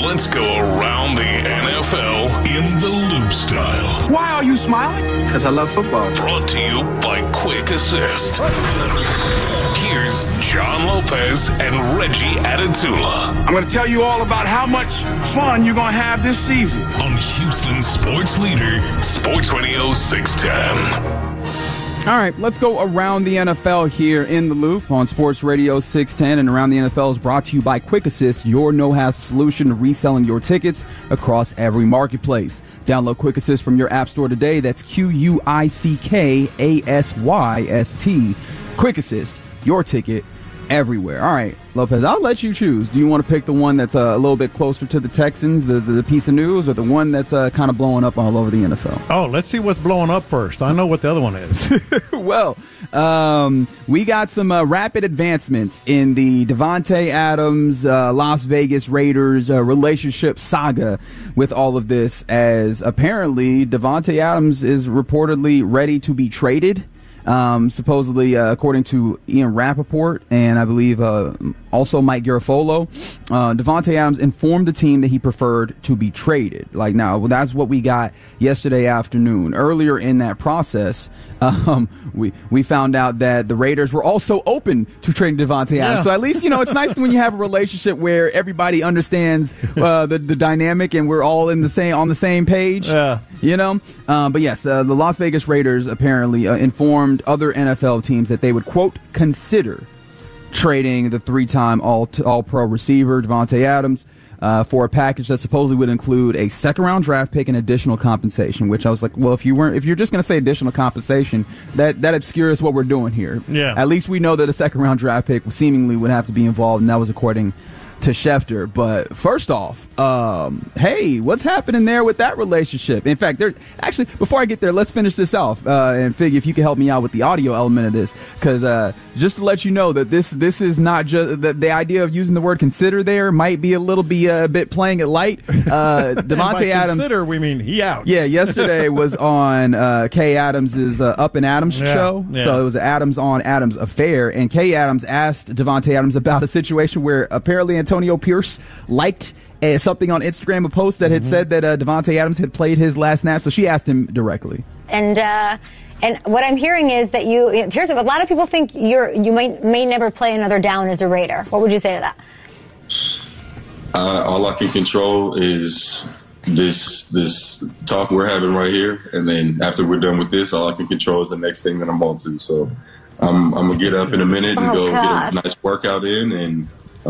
Let's go around the NFL in the Loop style. Why are you smiling? Because I love football. Brought to you by Quick Assist. Here's John Lopez and Reggie Atatula. I'm going to tell you all about how much fun you're going to have this season. On Houston Sports Leader, Sports Radio 610. All right, let's go around the NFL here in the Loop on Sports Radio 610. And Around the NFL is brought to you by Quick Assist, your no-hassle solution to reselling your tickets across every marketplace. Download Quick Assist from your app store today. That's QUICKASYST. Quick Assist, your ticket everywhere. All right, Lopez, I'll let you choose. Do you want to pick the one that's a little bit closer to the Texans, the piece of news, or the one that's kind of blowing up all over the NFL? Oh, let's see what's blowing up first. I know what the other one is. Well, we got some rapid advancements in the Davante Adams, Las Vegas Raiders relationship saga with all of this, as apparently Davante Adams is reportedly ready to be traded. Supposedly, according to Ian Rappaport and I believe also Mike Garafolo, Davante Adams informed the team that he preferred to be traded. That's what we got yesterday afternoon. Earlier in that process, we found out that the Raiders were also open to trading Davante Adams. So at least, it's nice when you have a relationship where everybody understands the dynamic and we're all on the same page. Yeah. But yes, the Las Vegas Raiders apparently informed other NFL teams that they would, quote, consider trading the three-time all-pro receiver Davante Adams for a package that supposedly would include a second-round draft pick and additional compensation, which I was like, well, if you're just going to say additional compensation, that obscures what we're doing here. Yeah. At least we know that a second-round draft pick seemingly would have to be involved, and that was according to Schefter. But first off, hey, what's happening there with that relationship? In fact, before I get there, let's finish this off. And Fig, if you could help me out with the audio element of this, because just to let you know that this is not just the idea of using the word consider there might be a bit playing it light. Davante Adams. Consider, we mean he out. Yeah, yesterday was on Kay Adams' Up and Adams show. Yeah. So it was an Adams on Adams affair, and Kay Adams asked Davante Adams about a situation where apparently Antonio Pierce liked something on Instagram, a post that had said that Davante Adams had played his last snap. So she asked him directly. And what I'm hearing is that here's a lot of people think you may never play another down as a Raider. What would you say to that? All I can control is this talk we're having right here, and then after we're done with this, all I can control is the next thing that I'm on to. So I'm gonna get up in a minute and get a nice workout in, and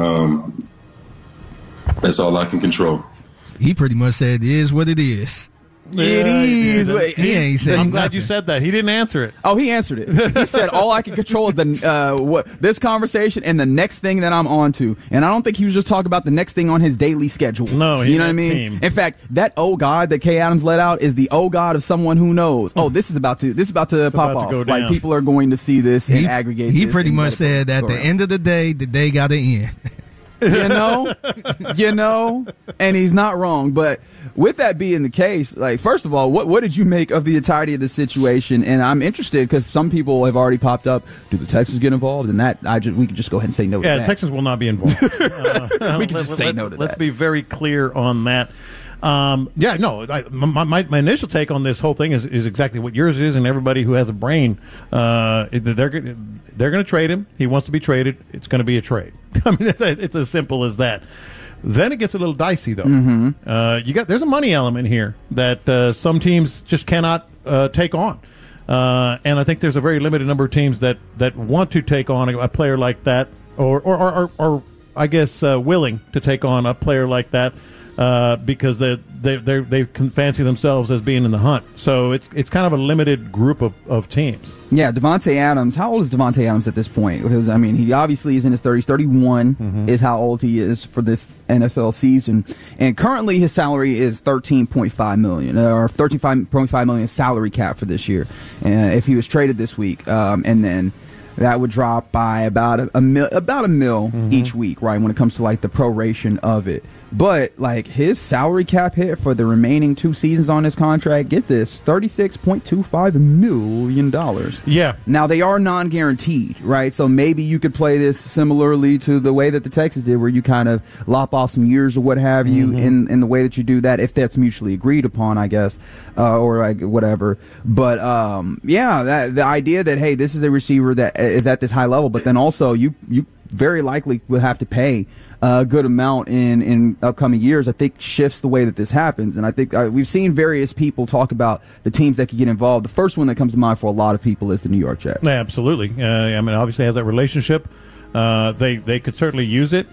that's all I can control. He pretty much said it is what it is. It is. He ain't said I'm glad nothing. you said that. He didn't answer it. Oh, he answered it. He said, all I can control is this conversation and the next thing that I'm on to. And I don't think he was just talking about the next thing on his daily schedule. No, you know what I mean? Team. In fact, that oh God that Kay Adams let out is the oh God of someone who knows. Oh, this is about to pop off. Like people are going to see this and aggregate. He pretty much said at the end of the day got to end. And he's not wrong. But with that being the case, first of all, what did you make of the entirety of the situation? And I'm interested because some people have already popped up. Do the Texans get involved? And that we could just go ahead and say no to that. Yeah, Texans will not be involved. We can just say no to that. Let's be very clear on that. My initial take on this whole thing is exactly what yours is, and everybody who has a brain, they're going to trade him. He wants to be traded. It's going to be a trade. I mean, it's as simple as that. Then it gets a little dicey, though. Mm-hmm. There's a money element here that some teams just cannot take on, and I think there's a very limited number of teams that want to take on a player like that, or I guess willing to take on a player like that. Because they can fancy themselves as being in the hunt. So it's kind of a limited group of teams. Yeah, Davante Adams. How old is Davante Adams at this point? Because, I mean, he obviously is in his 30s. 31 is how old he is for this NFL season. And currently his salary is $13.5 million, or $13.5 million salary cap for this year. If he was traded this week. And then that would drop by about a mil each week, right? When it comes to like the proration of it. But like his salary cap hit for the remaining 2 seasons on his contract, get this, $36.25 million. Yeah. Now they are non-guaranteed, right? So maybe you could play this similarly to the way that the Texans did, where you kind of lop off some years or what have you in the way that you do that, if that's mutually agreed upon, I guess, or like whatever. But yeah, the idea that, hey, this is a receiver that is at this high level, but then also you very likely will have to pay a good amount in upcoming years, I think shifts the way that this happens. And I think we've seen various people talk about the teams that could get involved. The first one that comes to mind for a lot of people is the New York Jets. Yeah, absolutely. I mean, obviously has that relationship. They could certainly use it,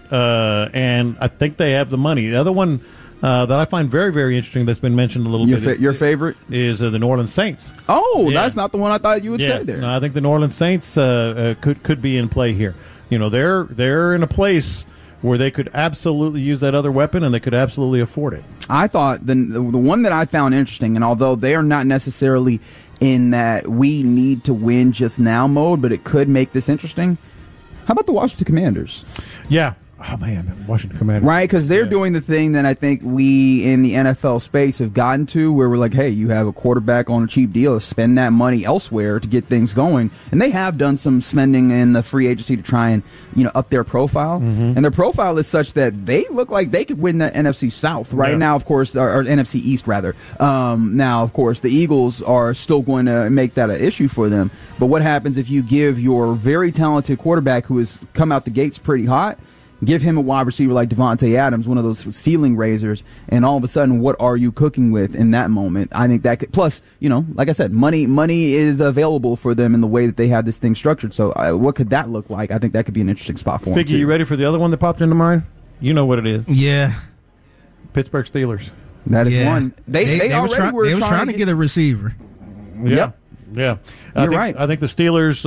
and I think they have the money. The other one that I find very, very interesting that's been mentioned a little bit. Your favorite? Is the New Orleans Saints. Oh, yeah. That's not the one I thought you would say there. No, I think the New Orleans Saints could be in play here. You know, they're in a place where they could absolutely use that other weapon, and they could absolutely afford it. I thought the one that I found interesting, and although they are not necessarily in that we need to win just now mode, but it could make this interesting. How about the Washington Commanders? Yeah. Oh, man, Washington Commanders. Right, because they're doing the thing that I think we in the NFL space have gotten to, where we're like, hey, you have a quarterback on a cheap deal, spend that money elsewhere to get things going. And they have done some spending in the free agency to try and, up their profile. And their profile is such that they look like they could win the NFC South right now, of course, or NFC East, rather. Now, of course, the Eagles are still going to make that an issue for them. But what happens if you give your very talented quarterback who has come out the gates pretty hot, give him a wide receiver like Davante Adams, one of those ceiling raisers, and all of a sudden, what are you cooking with in that moment? I think that could, plus, like I said, money is available for them in the way that they have this thing structured. So what could that look like? I think that could be an interesting spot for them. Figgy, you ready for the other one that popped into mind? You know what it is. Yeah. Pittsburgh Steelers. That is one. They were trying to get a receiver. Yep. Yeah, You're right. I think the Steelers,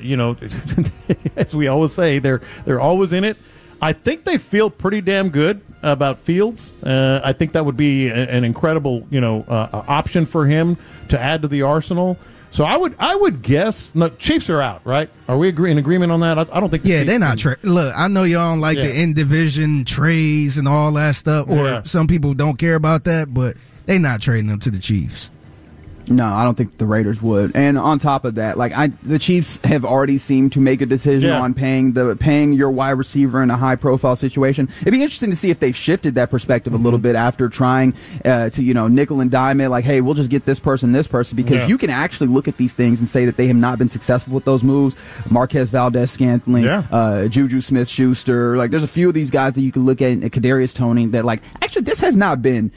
as we always say, they're always in it. I think they feel pretty damn good about Fields. I think that would be an incredible, option for him to add to the arsenal. So I would guess. No, Chiefs are out, right? Are we in agreement on that? I don't think. They're not. Look, I know y'all don't like the in division trades and all that stuff, or some people don't care about that, but they're not trading them to the Chiefs. No, I don't think the Raiders would. And on top of that, the Chiefs have already seemed to make a decision on paying your wide receiver in a high profile situation. It'd be interesting to see if they've shifted that perspective a little bit after trying to nickel and dime it, like, hey, we'll just get this person, because you can actually look at these things and say that they have not been successful with those moves. Marquez Valdez-Scantling, Juju Smith-Schuster, there's a few of these guys that you can look at, Kadarius Toney, that actually this has not been,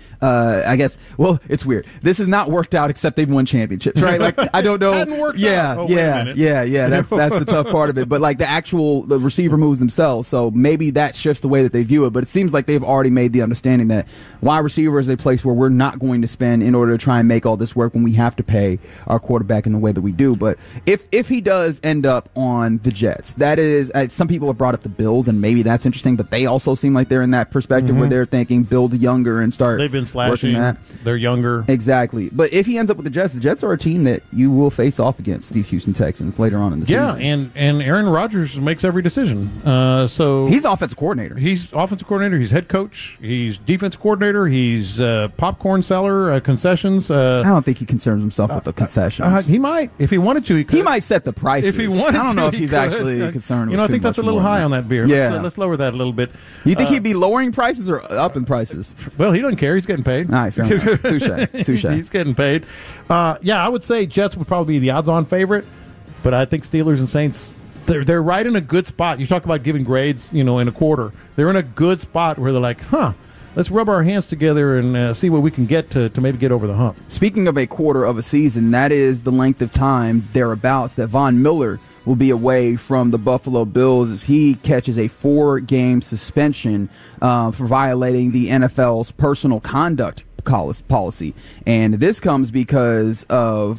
it's weird. This has not worked out except they've won championships, right? I don't know. Hadn't worked out. Yeah. That's the tough part of it. But the receiver moves themselves, so maybe that shifts the way that they view it. But it seems like they've already made the understanding that wide receiver is a place where we're not going to spend in order to try and make all this work when we have to pay our quarterback in the way that we do. But if he does end up on the Jets, that is, some people have brought up the Bills, and maybe that's interesting. But they also seem like they're in that perspective where they're thinking build younger and start. They've been slashing that. They're younger, exactly. But if he ends up with the Jets are a team that you will face off against these Houston Texans later on in the season. Yeah, and Aaron Rodgers makes every decision. So he's the offensive coordinator. He's offensive coordinator. He's head coach. He's defense coordinator. He's popcorn seller, concessions. I don't think he concerns himself with the concessions. He might, if he wanted to. He might set the prices. If he wanted to, I don't know if he's actually concerned with I think that's a little high on that beer. Yeah. Let's lower that a little bit. You think he'd be lowering prices or upping prices? Well, he doesn't care. He's getting paid. All right, fair enough. Touche. He's getting paid. I would say Jets would probably be the odds-on favorite, but I think Steelers and Saints, they're right in a good spot. You talk about giving grades, in a quarter. They're in a good spot where they're like, let's rub our hands together and see what we can get to maybe get over the hump. Speaking of a quarter of a season, that is the length of time thereabouts that Von Miller will be away from the Buffalo Bills as he catches a 4-game suspension for violating the NFL's personal conduct policy. And this comes because of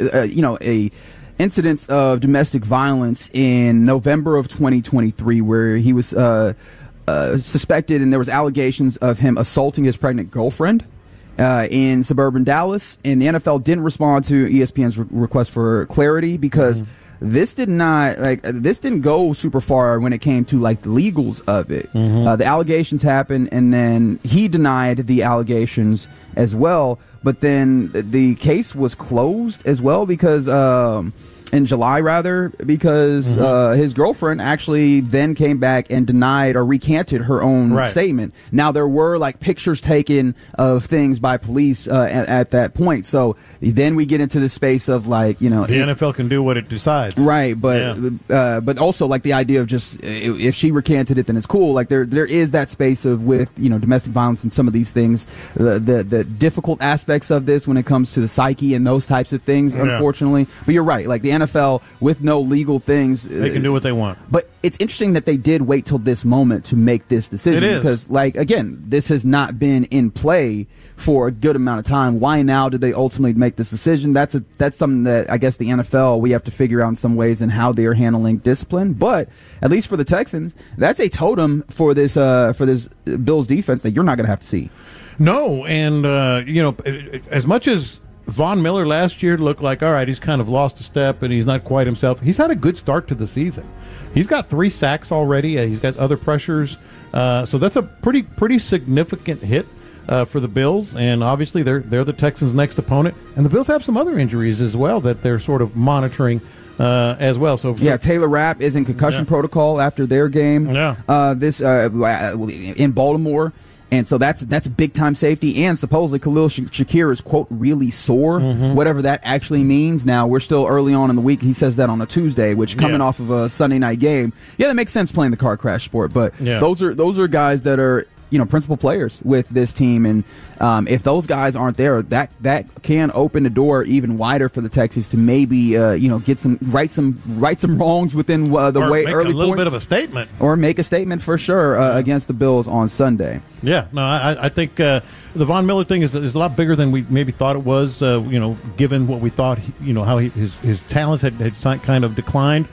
a incidents of domestic violence in November of 2023 where he was suspected and there was allegations of him assaulting his pregnant girlfriend in suburban Dallas, and the NFL didn't respond to ESPN's request for clarity because this didn't go super far when it came to like the legals of it. The allegations happened, and then he denied the allegations as well. But then the case was closed as well because in July, rather, because his girlfriend actually then came back and denied or recanted her own statement. Now, there were like pictures taken of things by police at that point. So then we get into the space of like, you know, the NFL can do what it decides, right? But also like the idea of just if she recanted it, then it's cool. Like there is that space of with, you know, domestic violence and some of these things, the difficult aspects of this when it comes to the psyche and those types of things, unfortunately. But you're right, like the NFL with no legal things, they can do what they want. But it's interesting that they did wait till this moment to make this decision, because like again, this has not been in play for a good amount of time. Why now did they ultimately make this decision? That's something that I guess the NFL, we have to figure out in some ways in how they are handling discipline. But at least for the Texans, that's a totem for this Bills defense that you're not going to have to see. No, and you know, as much as Von Miller last year looked like, all right, he's kind of lost a step and he's not quite himself. He's had a good start to the season. He's got 3 sacks already. He's got other pressures. So that's a pretty significant hit for the Bills. And obviously they're the Texans' next opponent. And the Bills have some other injuries as well that they're sort of monitoring as well. So Taylor Rapp is in concussion protocol after their game. This in Baltimore. And so that's a big time safety, and supposedly Khalil Shakir is, quote, really sore, whatever that actually means. Now we're still early on in the week. He says that on a Tuesday, which coming off of a Sunday night game, that makes sense playing the car crash sport. But those are guys that are, you know, principal players with this team, and if those guys aren't there, that can open the door even wider for the Texans to maybe you know, get right some wrongs within the way early a little points, bit of a statement, or make a statement for sure against the Bills on Sunday. I think the Von Miller thing is a lot bigger than we maybe thought it was. You know, given what we thought, you know, how his talents had kind of declined.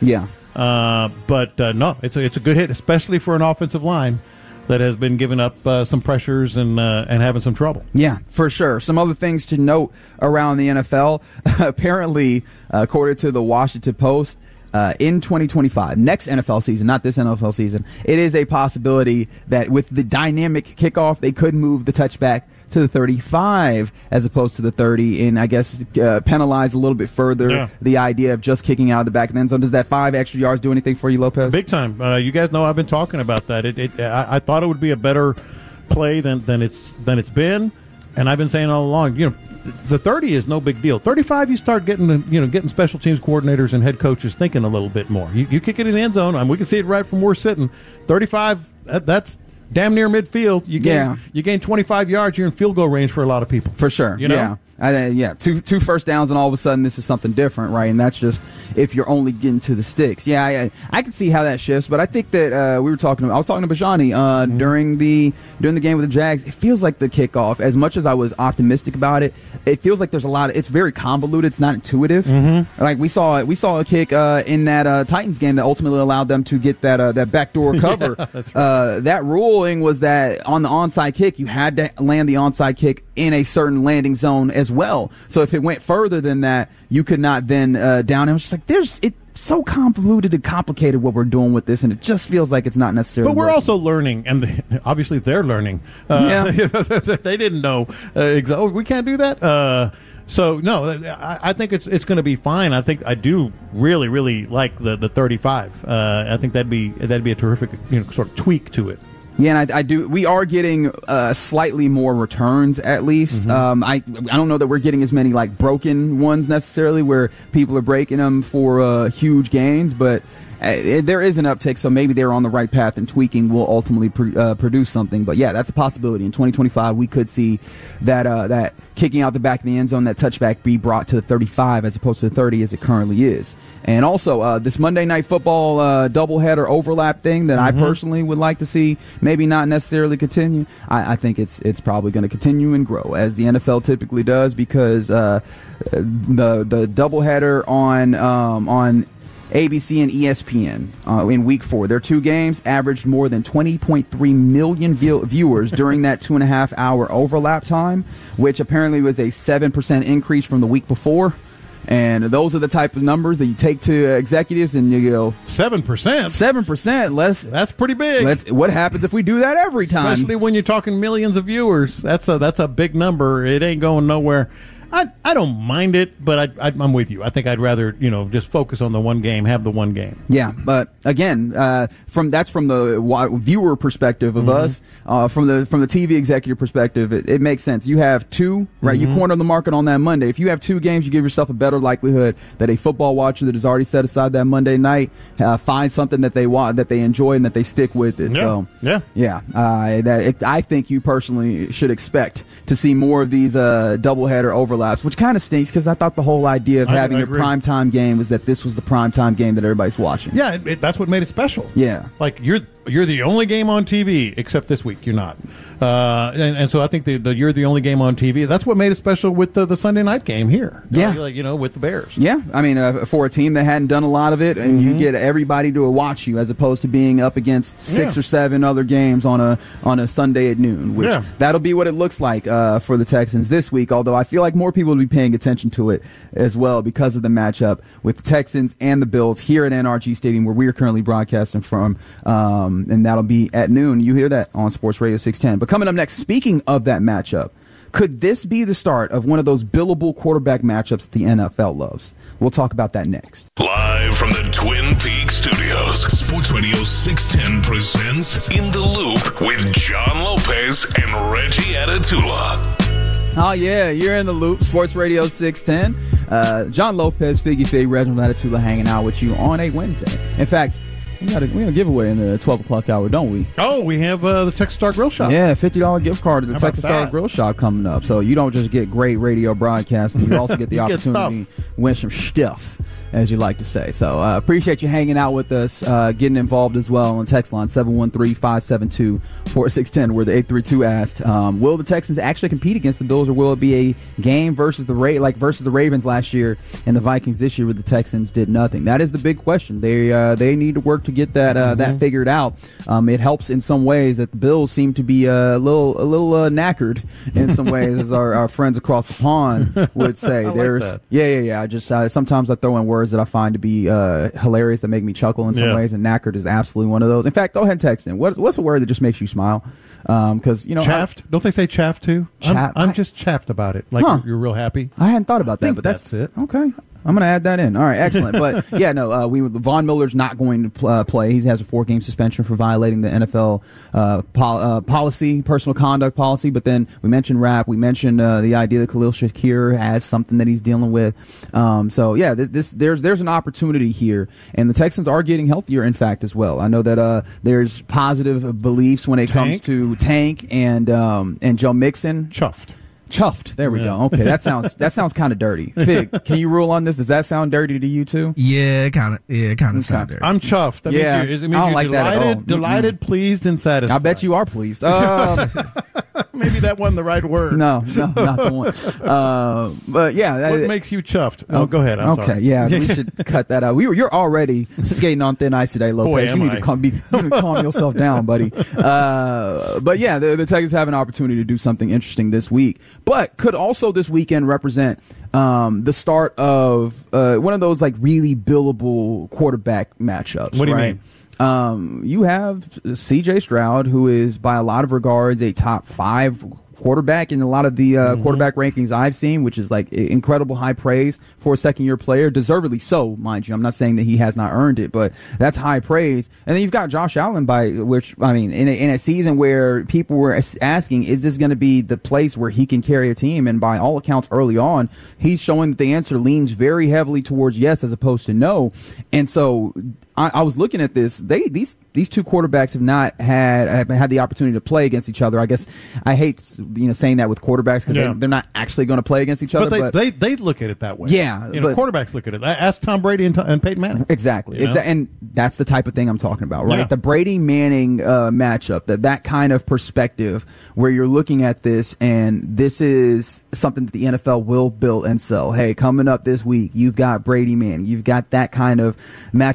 But no, it's a good hit, especially for an offensive line that has been giving up some pressures and having some trouble. Yeah, for sure. Some other things to note around the NFL. Apparently, according to the Washington Post, in 2025, next NFL season, not this NFL season, it is a possibility that with the dynamic kickoff, they could move the touchback to the 35 as opposed to the 30, and I guess penalize a little bit further the idea of just kicking out of the back of the end zone. Does that 5 extra yards do anything for you, Lopez? Big time. You guys know I've been talking about that. I thought it would be a better play than it's been, and I've been saying all along, you know, the 30 is no big deal. 35, you start getting special teams coordinators and head coaches thinking a little bit more. You kick it in the end zone, and we can see it right from where we're sitting. 35, that's damn near midfield. You gain 25 yards, you're in field goal range for a lot of people. For sure. You know? Two first downs, and all of a sudden this is something different, right? And that's just if you're only getting to the sticks. I can see how that shifts, but I think that I was talking to Bajani during the game with the Jags. It feels like the kickoff, as much as I was optimistic about it, it feels like there's a lot of, it's very convoluted. It's not intuitive. Like we saw a kick in that Titans game that ultimately allowed them to get that backdoor cover. That's right. That ruling was that on the onside kick, you had to land the onside kick in a certain landing zone as well. So if it went further than that, you could not then down him. It's just like it's so convoluted and complicated what we're doing with this, and it just feels like it's not necessarily. But we're also learning, and obviously they're learning. They didn't know. We can't do that. So no, I think it's going to be fine. I do really, really like the 35. I think that'd be a terrific, you know, sort of tweak to it. Yeah, and I do. We are getting slightly more returns, at least. I don't know that we're getting as many like broken ones necessarily, where people are breaking them for huge gains, but there is an uptick. So maybe they're on the right path, and tweaking will ultimately produce something. But yeah, that's a possibility. In 2025, we could see that kicking out the back of the end zone, that touchback be brought to the 35 as opposed to the 30 as it currently is. And also this Monday Night Football doubleheader overlap thing that I personally would like to see maybe not necessarily continue. I think it's probably going to continue and grow, as the NFL typically does, because the doubleheader on ABC and ESPN in Week 4. Their 2 games averaged more than 20.3 million viewers during that 2.5-hour overlap time, which apparently was a 7% increase from the week before. And those are the type of numbers that you take to executives and you go 7%. 7%. That's pretty big. What happens if we do that every time? Especially when you're talking millions of viewers. That's a big number. It ain't going nowhere. I don't mind it, but I'm with you. I think I'd rather just focus on the one game, have the one game. Yeah, but again, from the viewer perspective of us, from the TV executive perspective, it makes sense. You have two, right? You corner the market on that Monday. If you have two games, you give yourself a better likelihood that a football watcher that has already set aside that Monday night finds something that they want, that they enjoy, and that they stick with it. I think you personally should expect to see more of these doubleheader overlaps, which kind of stinks because I thought the whole idea of having a primetime game was that this was the primetime game that everybody's watching. Yeah, that's what made it special. Yeah. Like, you're the only game on TV, except this week you're not. And so I think you're the only game on TV. That's what made it special with the Sunday night game here. Yeah. With the Bears. Yeah. I mean, for a team that hadn't done a lot of it, and you get everybody to watch you as opposed to being up against 6 or 7 other games on a Sunday at noon, which that'll be what it looks like for the Texans this week, although I feel like more people will be paying attention to it as well because of the matchup with the Texans and the Bills here at NRG Stadium, where we are currently broadcasting from, and that'll be at noon. You hear that on Sports Radio 610. But coming up next, speaking of that matchup, could this be the start of one of those billable quarterback matchups that the NFL loves? We'll talk about that next. Live from the Twin Peaks studios, Sports Radio 610 presents In the Loop with John Lopez and Reggie Atatula. Oh, yeah, you're in the loop. Sports Radio 610. John Lopez, Figgy Fig, Reginald Atatula hanging out with you on a Wednesday. In fact, we got a giveaway in the 12 o'clock hour, don't we? Oh, we have the Texas Star Grill Shop. Yeah, $50 gift card to the Texas Star Grill Shop coming up. So you don't just get great radio broadcasting, you also get the opportunity to win some stuff, as you like to say. So appreciate you hanging out with us, getting involved as well on text line 713-572-4610, where the 832 asked, will the Texans actually compete against the Bills, or will it be a game versus the Ravens last year and the Vikings this year, where the Texans did nothing? That is the big question. They need to work to get that figured out. It helps in some ways that the Bills seem to be a little knackered in some ways, as our friends across the pond would say. I just sometimes I throw in words that I find to be hilarious, that make me chuckle in some ways, and knackered is absolutely one of those. In fact, go ahead and text in. What's a word that just makes you smile? Because chaffed. Don't they say chaffed too? I'm just chaffed about it. Like you're real happy. I hadn't thought about that, but that's it. Okay. I'm going to add that in. All right, excellent. But Von Miller's not going to play. He has a 4-game suspension for violating the NFL policy, personal conduct policy. But then we mentioned rap. We mentioned the idea that Khalil Shakir has something that he's dealing with. There's an opportunity here, and the Texans are getting healthier, in fact, as well. I know that there's positive beliefs when it comes to Tank and Joe Mixon. Chuffed. There we go. Okay, that sounds kind of dirty. Fig, can you rule on this? Does that sound dirty to you too? Yeah, kind of sound dirty. I'm chuffed. That means I don't like that at all. Delighted, pleased, and satisfied. I bet you are pleased. Maybe that wasn't the right word. No, not the one. But yeah, what makes you chuffed? Oh, go ahead. I'm sorry. Yeah, we should cut that out. You're already skating on thin ice today, Lopez. Boy, you need to calm yourself down, buddy. But yeah, the Texans have an opportunity to do something interesting this week. But could also this weekend represent the start of one of those like really billable quarterback matchups. What do you mean? You have C.J. Stroud, who is by a lot of regards a top 5 quarterback in a lot of the quarterback rankings I've seen, which is like incredible high praise for a second-year player, deservedly so, mind you. I'm not saying that he has not earned it, but that's high praise. And then you've got Josh Allen, in a season where people were asking, is this going to be the place where he can carry a team? And by all accounts, early on, he's showing that the answer leans very heavily towards yes as opposed to no. And so I was looking at this. These two quarterbacks have not had the opportunity to play against each other. I guess I hate saying that with quarterbacks because they're not actually going to play against each other. But they look at it that way. Yeah, quarterbacks look at it. Ask Tom Brady and Peyton Manning. Exactly. And that's the type of thing I'm talking about, right? Yeah. The Brady Manning matchup, that kind of perspective where you're looking at this, and this is something that the NFL will build and sell. Hey, coming up this week, you've got Brady Manning. You've got that kind of matchup that not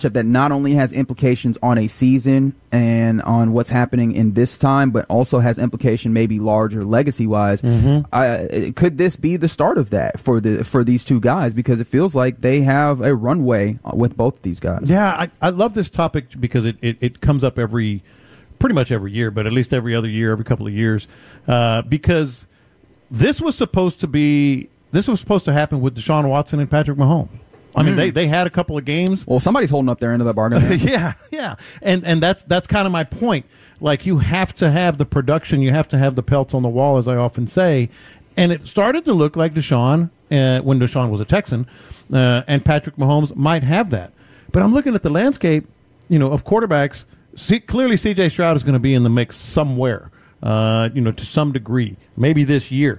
not only has implications on a season and on what's happening in this time, but also has implication maybe larger legacy-wise. Could this be the start of that for these two guys? Because it feels like they have a runway with both of these guys. Yeah, I love this topic because it comes up pretty much every year, but at least every other year, every couple of years, because this was supposed to happen with Deshaun Watson and Patrick Mahomes. I mean, they had a couple of games. Well, somebody's holding up their end of the bargain. yeah. And that's kind of my point. Like, you have to have the production, you have to have the pelts on the wall, as I often say. And it started to look like Deshaun, when Deshaun was a Texan, and Patrick Mahomes might have that. But I'm looking at the landscape, of quarterbacks. Clearly, C.J. Stroud is going to be in the mix somewhere, to some degree, maybe this year.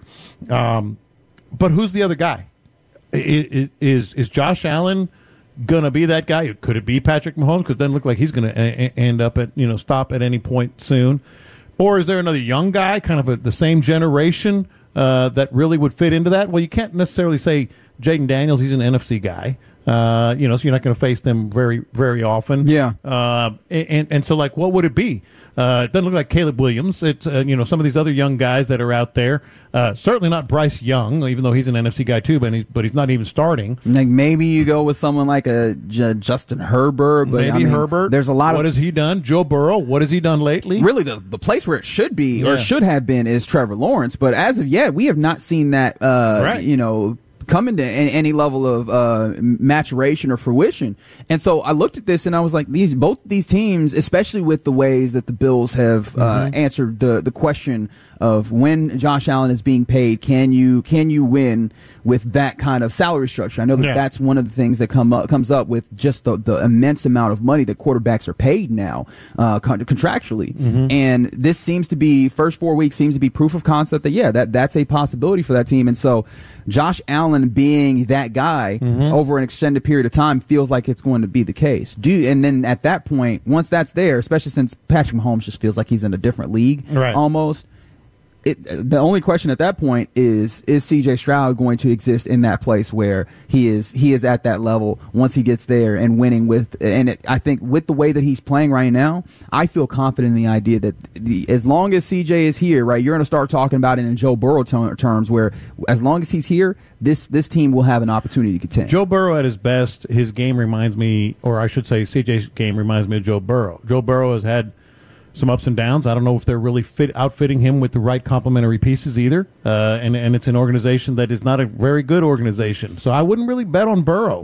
But who's the other guy? Is Josh Allen going to be that guy? Could it be Patrick Mahomes? Because it doesn't look like he's going to end up at stop at any point soon. Or is there another young guy, kind of the same generation, that really would fit into that? Well, you can't necessarily say Jaden Daniels. He's an NFC guy. So you're not going to face them very, very often. Yeah. And so, like, what would it be? It doesn't look like Caleb Williams. It's, some of these other young guys that are out there. Certainly not Bryce Young, even though he's an NFC guy too, but he's not even starting. Like, maybe you go with someone like a Justin Herbert. But maybe Herbert. There's a lot What has he done? Joe Burrow. What has he done lately? Really, the place where it should be or should have been is Trevor Lawrence. But as of yet, we have not seen that, right. Come into any level of maturation or fruition. And so I looked at this and I was like, both these teams, especially with the ways that the Bills have answered the question of when Josh Allen is being paid, can you win with that kind of salary structure? I know that's one of the things that comes up with just the immense amount of money that quarterbacks are paid now contractually. And this seems to be, first 4 weeks seems to be proof of concept that that's a possibility for that team. And so Josh Allen being that guy over an extended period of time feels like it's going to be the case. And then at that point, once that's there, especially since Patrick Mahomes just feels like he's in a different league almost, the only question at that point is C.J. Stroud going to exist in that place where he is at that level once he gets there and winning I think with the way that he's playing right now, I feel confident in the idea that as long as C.J. is here, right, you're going to start talking about it in Joe Burrow terms where as long as he's here, this team will have an opportunity to contend. Joe Burrow at his best, his game reminds me, or I should say C.J.'s game reminds me of Joe Burrow. Joe Burrow has had some ups and downs. I don't know if they're really outfitting him with the right complementary pieces either. And it's an organization that is not a very good organization. So I wouldn't really bet on Burrow.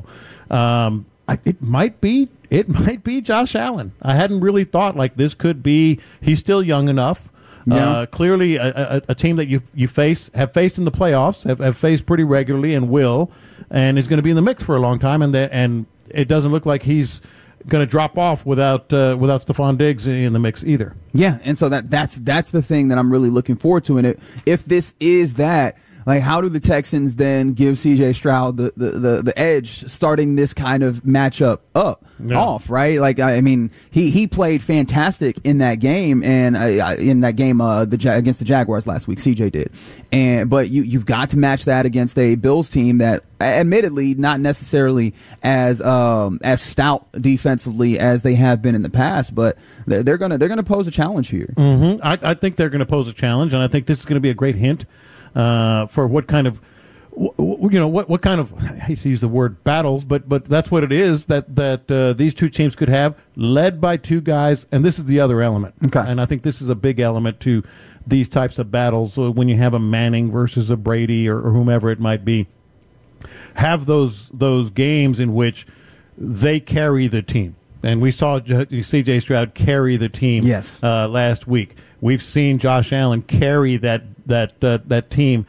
It might be Josh Allen. I hadn't really thought like this could be. He's still young enough. Yeah. Clearly a team that you have faced in the playoffs, have faced pretty regularly and will, and is going to be in the mix for a long time. And it doesn't look like he's going to drop off without Stephon Diggs in the mix either. Yeah, and so that's the thing that I'm really looking forward to. And if this is that, like, how do the Texans then give C.J. Stroud the edge starting this kind of matchup off, right? Like, I mean, he played fantastic in that game and in that game against the Jaguars last week. C.J. did, but you've got to match that against a Bills team that, admittedly, not necessarily as stout defensively as they have been in the past, but they're gonna pose a challenge here. I think they're going to pose a challenge, and I think this is going to be a great hint. For what kind of, what kind of, I hate to use the word battles, but that's what it is that these two teams could have, led by two guys, and this is the other element. Okay. And I think this is a big element to these types of battles when you have a Manning versus a Brady or whomever it might be. Have those games in which they carry the team. And we saw C.J. Stroud carry the team last week. We've seen Josh Allen carry that team,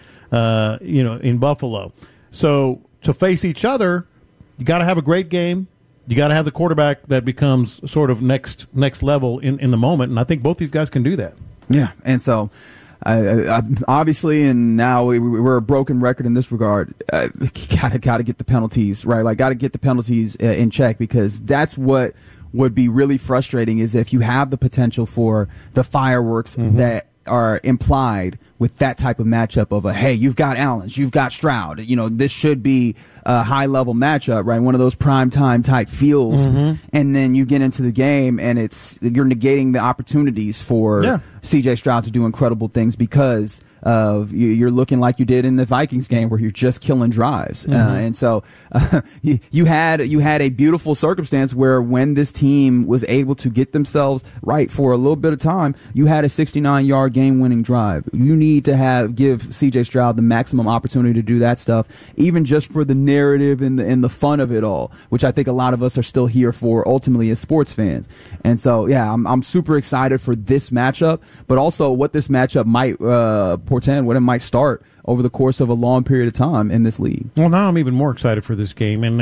in Buffalo. So to face each other, you got to have a great game. You got to have the quarterback that becomes sort of next level in the moment. And I think both these guys can do that. Yeah, and so I obviously, and now we're a broken record in this regard. Got to get the penalties right. Like, got to get the penalties in check, because that's what would be really frustrating is if you have the potential for the fireworks that are implied with that type of matchup of hey, you've got Allens, you've got Stroud. This should be a high level matchup, right? One of those prime time type feels. And then you get into the game and you're negating the opportunities for CJ Stroud to do incredible things because of you're looking like you did in the Vikings game where you're just killing drives. And so you had a beautiful circumstance where when this team was able to get themselves right for a little bit of time, you had a 69-yard game-winning drive. You need to give CJ Stroud the maximum opportunity to do that stuff, even just for the narrative and the fun of it all, which I think a lot of us are still here for ultimately as sports fans. And so, I'm super excited for this matchup, but also what this matchup might portend, what it might start over the course of a long period of time in this league. Well, now I'm even more excited for this game, and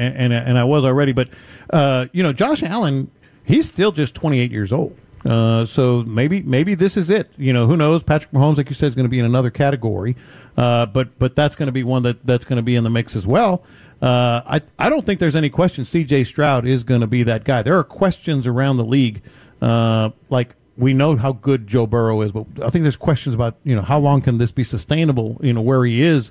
I was already. But Josh Allen, he's still just 28 years old. So maybe this is it. Who knows? Patrick Mahomes, like you said, is going to be in another category, but that's going to be one that's going to be in the mix as well. I don't think there's any question C.J. Stroud is going to be that guy. There are questions around the league, like we know how good Joe Burrow is, but I think there's questions about how long can this be sustainable? Where he is,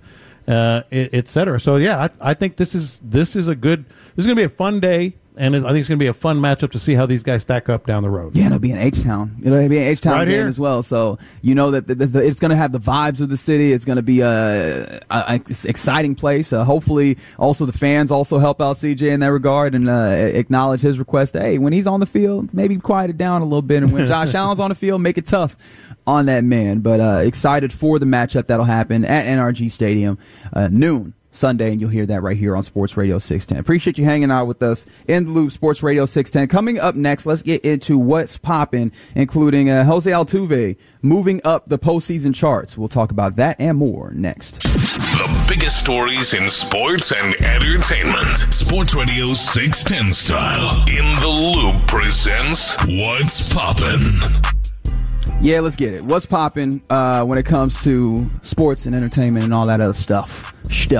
et cetera. So I think this is going to be a fun day. And I think it's going to be a fun matchup to see how these guys stack up down the road. Yeah, it'll be an H-Town. It'll be an H-Town right game here as well. So that it's going to have the vibes of the city. It's going to be a exciting place. Hopefully, also the fans also help out CJ in that regard and acknowledge his request. Hey, when he's on the field, maybe quiet it down a little bit. And when Josh Allen's on the field, make it tough on that man. But excited for the matchup that'll happen at NRG Stadium noon Sunday, and you'll hear that right here on Sports Radio 610. Appreciate you hanging out with us in the Loop, Sports Radio 610. Coming up next, let's get into what's popping, including Jose Altuve moving up the postseason charts. We'll talk about that and more next. The biggest stories in sports and entertainment. Sports Radio 610 style. In the Loop presents What's Poppin'. Yeah, let's get it. What's popping when it comes to sports and entertainment and all that other stuff?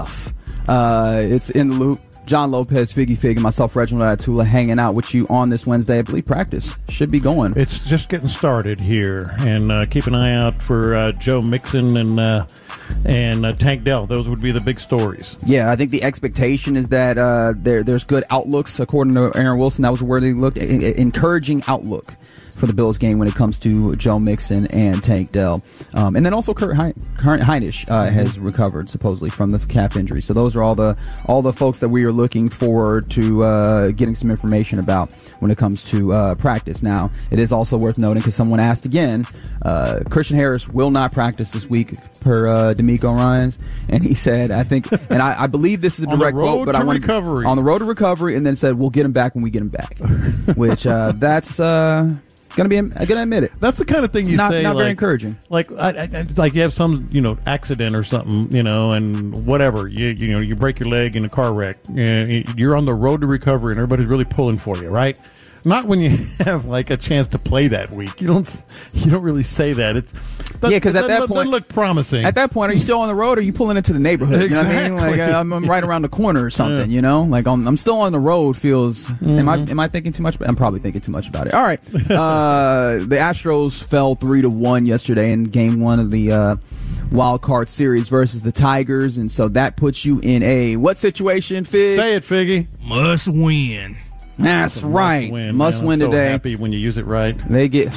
It's in the Loop. John Lopez, Figgy Fig, and myself, Reginald Atula, hanging out with you on this Wednesday. I believe practice should be going. It's just getting started here, and keep an eye out for Joe Mixon and Tank Dell. Those would be the big stories. Yeah, I think the expectation is that there's good outlooks, according to Aaron Wilson. That was where they looked. Encouraging outlook for the Bills game when it comes to Joe Mixon and Tank Dell. And then also Kurt Hinish has recovered supposedly from the calf injury. So those are all the folks that we are looking forward to getting some information about when it comes to practice. Now, it is also worth noting, because someone asked again, Christian Harris will not practice this week per D'Amico Ryans, and he said, I think, and I believe this is a direct quote, but I want to on the road to recovery, and then said we'll get him back when we get him back, which that's I'm gonna admit it. That's the kind of thing you say. Not very encouraging. Like you have some accident or something, and whatever. You break your leg in a car wreck. You're on the road to recovery, and everybody's really pulling for you, right? Not when you have like a chance to play that week. You don't really say that. Because at that point, doesn't look promising. At that point, are you still on the road, or are you pulling into the neighborhood? Exactly. You know what I mean? Like I'm right around the corner or something. Yeah. Like I'm still on the road. Feels. Mm-hmm. Am I thinking too much? I'm probably thinking too much about it. All right. The Astros fell 3-1 yesterday in Game 1 of the wild card series versus the Tigers, and so that puts you in a what situation, Fig? Say it, Figgy. Must win. That's right. Must win today. So happy when you use it right. They get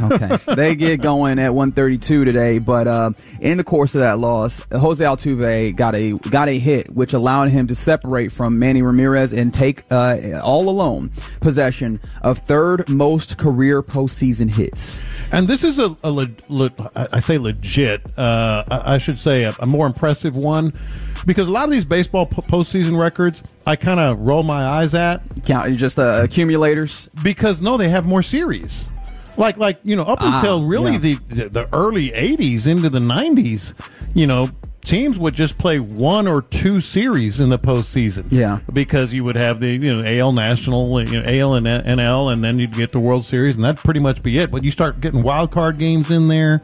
going at 132 today, but in the course of that loss, Jose Altuve got a hit, which allowed him to separate from Manny Ramirez and take all alone possession of third most career postseason hits. And this is I say legit. I should say a more impressive one. Because a lot of these baseball postseason records, I kind of roll my eyes at. Count just accumulators? Because, no, they have more series. Like up until really the early 80s into the 90s, teams would just play one or two series in the postseason. Yeah. Because you would have the AL National, AL and NL, and then you'd get the World Series, and that'd pretty much be it. But you start getting wild card games in there,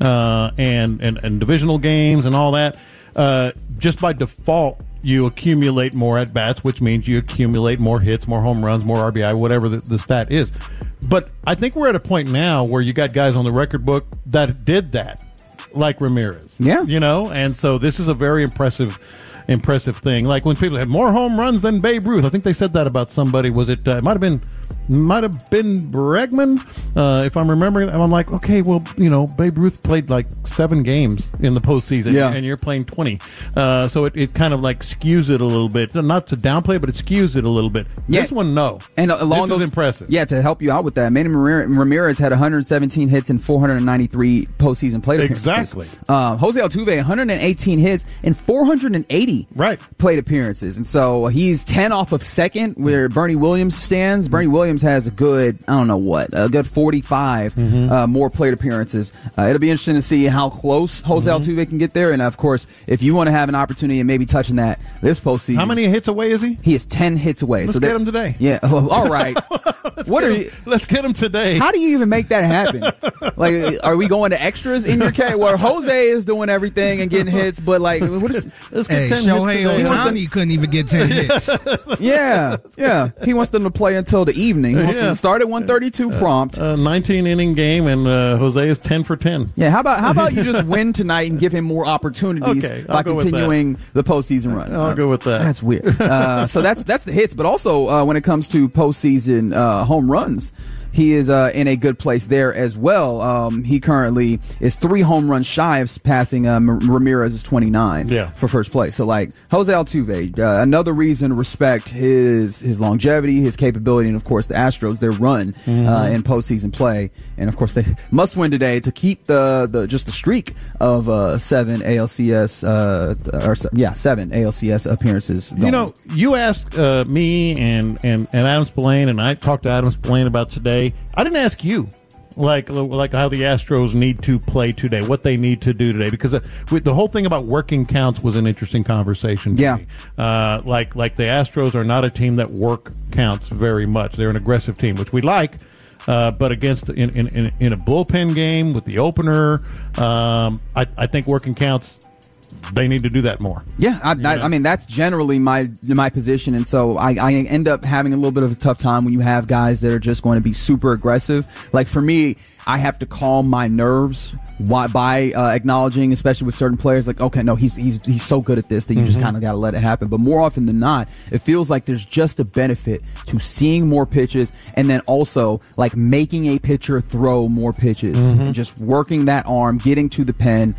and divisional games and all that. Just by default, you accumulate more at-bats, which means you accumulate more hits, more home runs, more RBI, whatever the stat is. But I think we're at a point now where you got guys on the record book that did that, like Ramirez. Yeah. And so this is a very impressive thing. Like when people had more home runs than Babe Ruth. I think they said that about somebody. Was it? It might have been Bregman, if I'm remembering. And I'm like, okay, well, Babe Ruth played like 7 games in the postseason, and you're playing 20. So it kind of like skews it a little bit. Not to downplay, but it skews it a little bit. Yeah. This one, no. And this is impressive. Yeah, to help you out with that, Manny Ramirez had 117 hits and 493 postseason plate appearances. Exactly. Jose Altuve, 118 hits and 480 plate appearances. And so he's 10 off of second where Bernie Williams stands. Bernie Williams has a good, a good 45 more plate appearances. It'll be interesting to see how close Jose Altuve can get there. And, of course, if you want to have an opportunity of maybe touching that this postseason. How many hits away is he? He is 10 hits away. Let's get him today. Yeah. All right. Let's get him today. How do you even make that happen? Like, are we going to extras in your case where Jose is doing everything and getting hits, but like, what is? Let's get 10 Shohei hits Ohtani couldn't even get 10 hits. Yeah. He wants them to play until the evening. He wants them to start at 132 prompt. 19 inning game, and Jose is 10 for 10. Yeah. How about you just win tonight and give him more opportunities by continuing the postseason run? I'll go with that. That's weird. So that's the hits, but also when it comes to postseason home runs, he is in a good place there as well. He currently is 3 home runs shy of passing Ramirez's 29 for first place. So, like, Jose Altuve, another reason to respect his longevity, his capability, and, of course, the Astros, their run in postseason play. And, of course, they must win today to keep the streak of 7 ALCS 7 ALCS appearances going. You asked me and Adam Spillane, and I talked to Adam Spillane about today. I didn't ask you, like how the Astros need to play today, what they need to do today, because the whole thing about working counts was an interesting conversation to me. Like the Astros are not a team that work counts very much. They're an aggressive team, which we like. But against in a bullpen game with the opener, I think working counts. They need to do that more. Yeah, I mean, that's generally my position, and so I end up having a little bit of a tough time when you have guys that are just going to be super aggressive. Like, for me, I have to calm my nerves by acknowledging, especially with certain players, like, okay, no, he's so good at this that you just kind of got to let it happen. But more often than not, it feels like there's just a benefit to seeing more pitches and then also like making a pitcher throw more pitches and just working that arm, getting to the pen.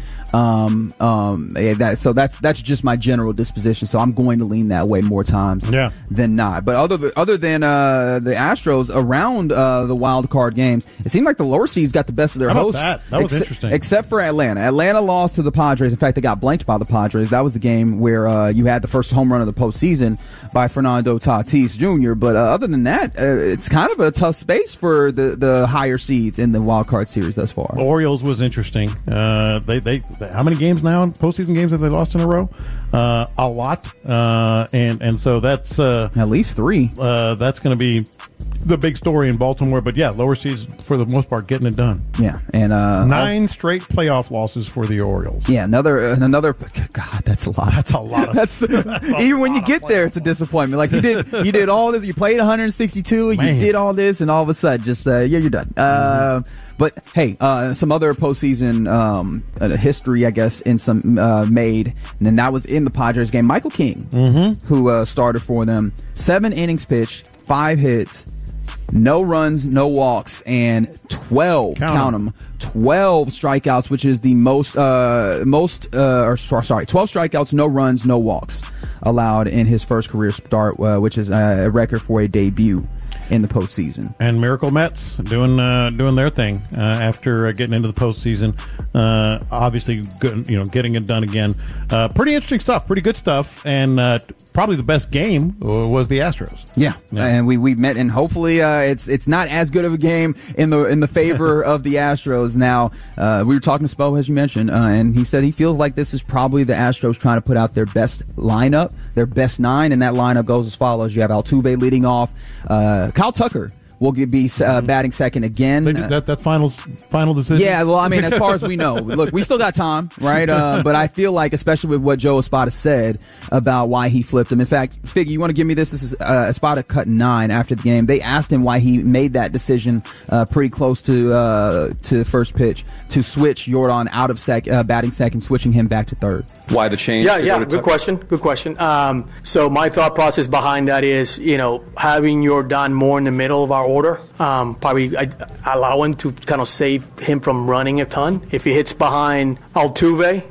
So that's just my general disposition. So I'm going to lean that way more times than not. But other than the Astros around the wild card games, it seemed like the lower seeds got the best of their hosts. That was interesting. Except for Atlanta. Atlanta lost to the Padres. In fact, they got blanked by the Padres. That was the game where you had the first home run of the postseason by Fernando Tatis Jr. But other than that, it's kind of a tough space for the higher seeds in the wild card series thus far. Orioles was interesting. They how many games now, postseason games have they lost in a row? A lot. And so that's at least 3. That's going to be the big story in Baltimore. But yeah, lower seeds for the most part getting it done. Yeah, and 9 straight playoff losses for the Orioles. Yeah, another. God, that's a lot. That's a lot. That's even when you get there, it's a disappointment. Like you did all this. You played 162. You did all this, and all of a sudden, just you're done. But hey, some other postseason history, I guess, in some made, and that was in the Padres game. Michael King, who started for them, 7 innings pitched, 5 hits. No runs, no walks, and 12 strikeouts, which is the 12 strikeouts, no runs, no walks allowed in his first career start, which is a record for a debut in the postseason. And Miracle Mets doing their thing after getting into the postseason. Obviously, good, getting it done again. Pretty interesting stuff, pretty good stuff, and probably the best game was the Astros. Yeah. And we met, and hopefully it's not as good of a game in the favor of the Astros. Now we were talking to Spo, as you mentioned, and he said he feels like this is probably the Astros trying to put out their best lineup, their best 9, and that lineup goes as follows: you have Altuve leading off. Kyle Tucker will be batting second again. That final decision? Yeah, well, I mean, as far as we know. Look, we still got time, right? But I feel like, especially with what Joe Espada said about why he flipped him. In fact, Figgy, you want to give me this? This is Espada cut 9 after the game. They asked him why he made that decision pretty close to first pitch to switch Jordan out of batting second, switching him back to third. Why the change? Yeah, good question. So my thought process behind that is, having Jordan more in the middle of our order, probably allow him to kind of save him from running a ton. If he hits behind Altuve,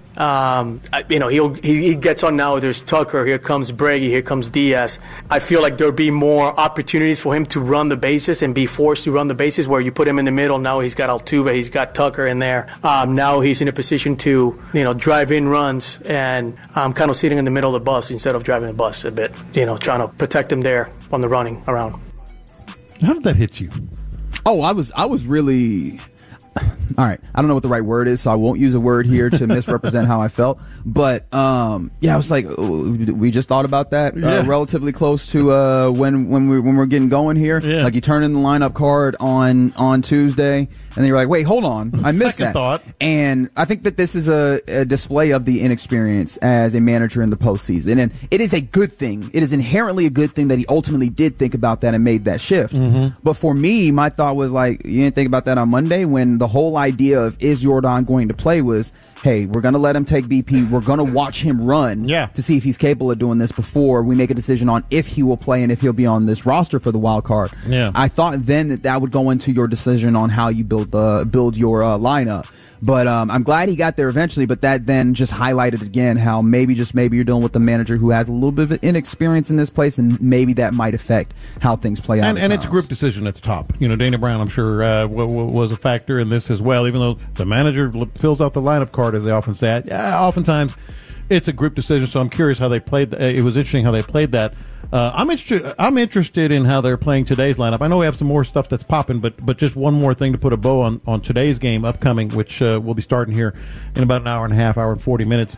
he gets on now. There's Tucker. Here comes Breggy. Here comes Diaz. I feel like there'll be more opportunities for him to run the bases and be forced to run the bases. Where you put him in the middle, now he's got Altuve. He's got Tucker in there. Now he's in a position to drive in runs, and kind of sitting in the middle of the bus instead of driving the bus a bit. Trying to protect him there on the running around. How did that hit you? Oh, I was really. All right, I don't know what the right word is, so I won't use a word here to misrepresent how I felt. But I was like, we just thought about that relatively close to when we're getting going here. Yeah. Like you turn in the lineup card on Tuesday, and then you're like, wait, hold on, I missed that. Thought. And I think that this is a display of the inexperience as a manager in the postseason, and it is a good thing. It is inherently a good thing that he ultimately did think about that and made that shift. Mm-hmm. But for me, my thought was like, you didn't think about that on Monday when the whole idea of is Jordan going to play was, hey, we're going to let him take BP. We're going to watch him run to see if he's capable of doing this before we make a decision on if he will play and if he'll be on this roster for the wild card. Yeah. I thought then that would go into your decision on how you build your lineup. But I'm glad he got there eventually, but that then just highlighted again how maybe you're dealing with a manager who has a little bit of inexperience in this place, and maybe that might affect how things play out. And it's a group decision at the top. Dana Brown, I'm sure, was a factor in this as well, even though the manager fills out the lineup card, as they often say. Oftentimes it's a group decision, so I'm curious how they played. It was interesting how they played that. I'm interested in how they're playing today's lineup. I know we have some more stuff that's popping, but just one more thing to put a bow on today's game upcoming, which we'll be starting here in about an hour and a half, hour and 40 minutes,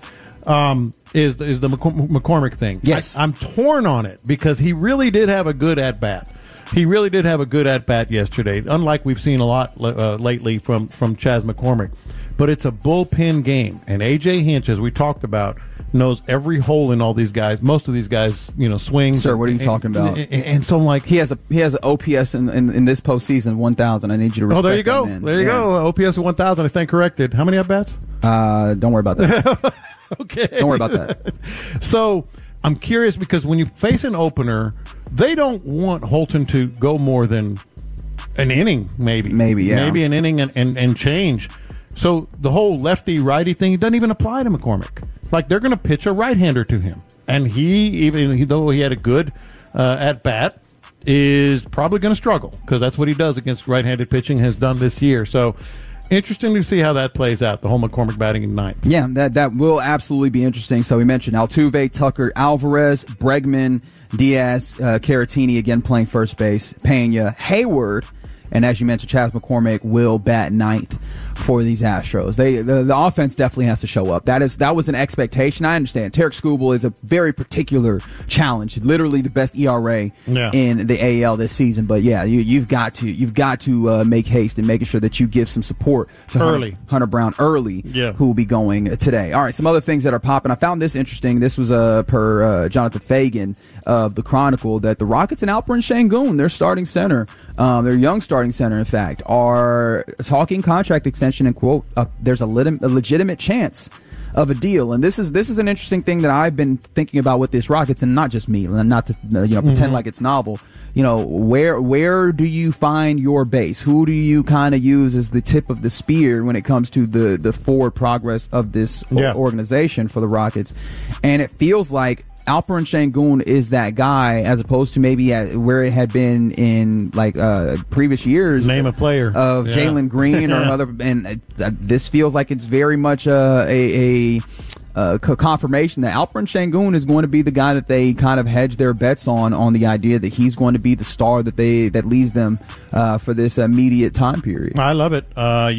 is the McCormick thing. Yes. I'm torn on it because he really did have a good at-bat. He really did have a good at-bat yesterday, unlike we've seen a lot lately from Chas McCormick. But it's a bullpen game, and A.J. Hinch, as we talked about, knows every hole in all these guys. Most of these guys, swing. Sir, what are you talking about? And so I'm like, he has an OPS in this postseason 1,000. I need you to respect. Oh, there you go. That, man. There you go. OPS of 1,000. I stand corrected. How many at bats? Don't worry about that. Okay. Don't worry about that. So I'm curious because when you face an opener, they don't want Holton to go more than an inning, maybe an inning and change. So the whole lefty-righty thing doesn't even apply to McCormick. Like, they're going to pitch a right-hander to him. And though he had a good at-bat, is probably going to struggle because that's what he does against right-handed pitching, has done this year. So interesting to see how that plays out, the whole McCormick batting in ninth. Yeah, that will absolutely be interesting. So we mentioned Altuve, Tucker, Alvarez, Bregman, Diaz, Caratini again playing first base, Pena, Hayward, and as you mentioned, Chas McCormick will bat ninth for these Astros. The offense definitely has to show up. That was an expectation. I understand. Tarek Skubal is a very particular challenge. Literally the best ERA in the AL this season. But yeah, you've got to make haste in making sure that you give some support to Hunter Brown early, who will be going today. All right, some other things that are popping. I found this interesting. This was per Jonathan Fagan of the Chronicle that the Rockets and Alperen Sengun, their starting center, their young starting center, in fact, are talking contract extension and quote, there's a legitimate chance of a deal. And this is an interesting thing that I've been thinking about with this Rockets, and not just me, not to pretend like it's novel. Where do you find your base? Who do you kind of use as the tip of the spear when it comes to the forward progress of this organization for the Rockets? And it feels like Alperen Sengun is that guy, as opposed to maybe where it had been in previous years. Name a player of Jalen Green or other, and this feels like it's very much a confirmation that Alperen Sengun is going to be the guy that they kind of hedge their bets on the idea that he's going to be the star that leads them for this immediate time period. I love it.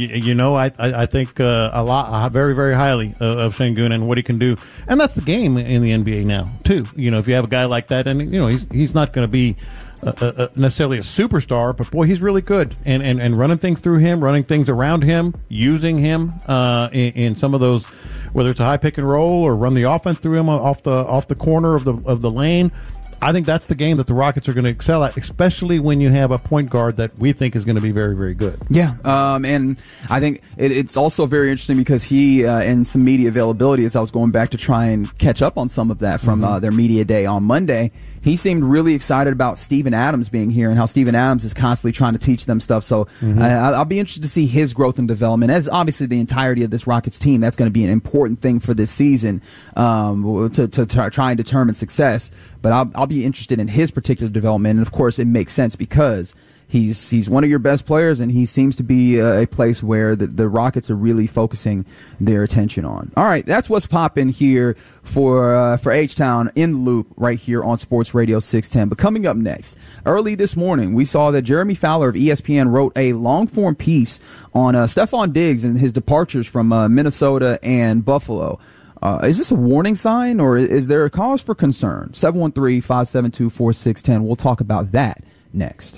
I think a lot, very, very highly of Sengun and what he can do, and that's the game in the NBA now too. If you have a guy like that, and he's not going to be necessarily a superstar, but boy, he's really good. And running things through him, running things around him, using him in some of those, whether it's a high pick and roll or run the offense through him off the corner of the lane. I think that's the game that the Rockets are going to excel at, especially when you have a point guard that we think is going to be very, very good. Yeah, and I think it's also very interesting because he, in some media availability, as I was going back to try and catch up on some of that from their media day on Monday, he seemed really excited about Steven Adams being here and how Steven Adams is constantly trying to teach them stuff. So I'll be interested to see his growth and development. As obviously the entirety of this Rockets team, that's going to be an important thing for this season to try and determine success. But I'll be interested in his particular development. And, of course, it makes sense because he's one of your best players, and he seems to be a place where the Rockets are really focusing their attention on. All right, that's what's popping here for H-Town in the Loop right here on Sports Radio 610. But coming up next, early this morning, we saw that Jeremy Fowler of ESPN wrote a long-form piece on Stephon Diggs and his departures from Minnesota and Buffalo. Is this a warning sign, or is there a cause for concern? 713-572-4610. We'll talk about that next.